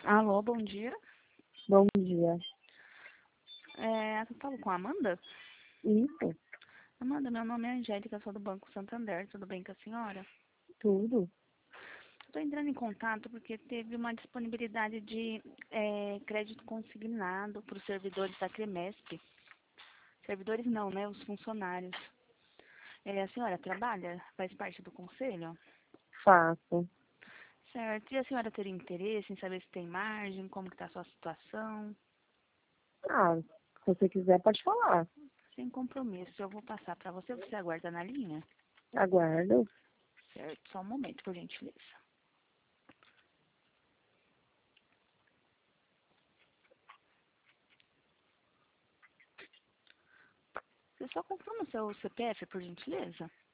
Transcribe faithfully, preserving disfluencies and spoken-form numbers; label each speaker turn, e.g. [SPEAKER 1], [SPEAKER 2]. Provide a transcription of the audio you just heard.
[SPEAKER 1] Alô, bom dia.
[SPEAKER 2] Bom dia.
[SPEAKER 1] É, eu falo com a Amanda?
[SPEAKER 2] Isso,
[SPEAKER 1] Amanda, meu nome é Angélica, sou do Banco Santander, tudo bem com a senhora?
[SPEAKER 2] tudo.
[SPEAKER 1] Estou entrando em contato porque teve uma disponibilidade de é, crédito consignado para os servidores da Cremesp. Servidores não, né? Os funcionários. É, a senhora trabalha? Faz parte do conselho?
[SPEAKER 2] Faço.
[SPEAKER 1] Certo. E a senhora teria interesse em saber se tem margem, como que está a sua situação?
[SPEAKER 2] Ah, se você quiser, pode falar.
[SPEAKER 1] Sem compromisso, eu vou passar para você. Você aguarda na linha?
[SPEAKER 2] Aguardo.
[SPEAKER 1] Certo. Só um momento, por gentileza. Você só confirma o seu C P F, por gentileza?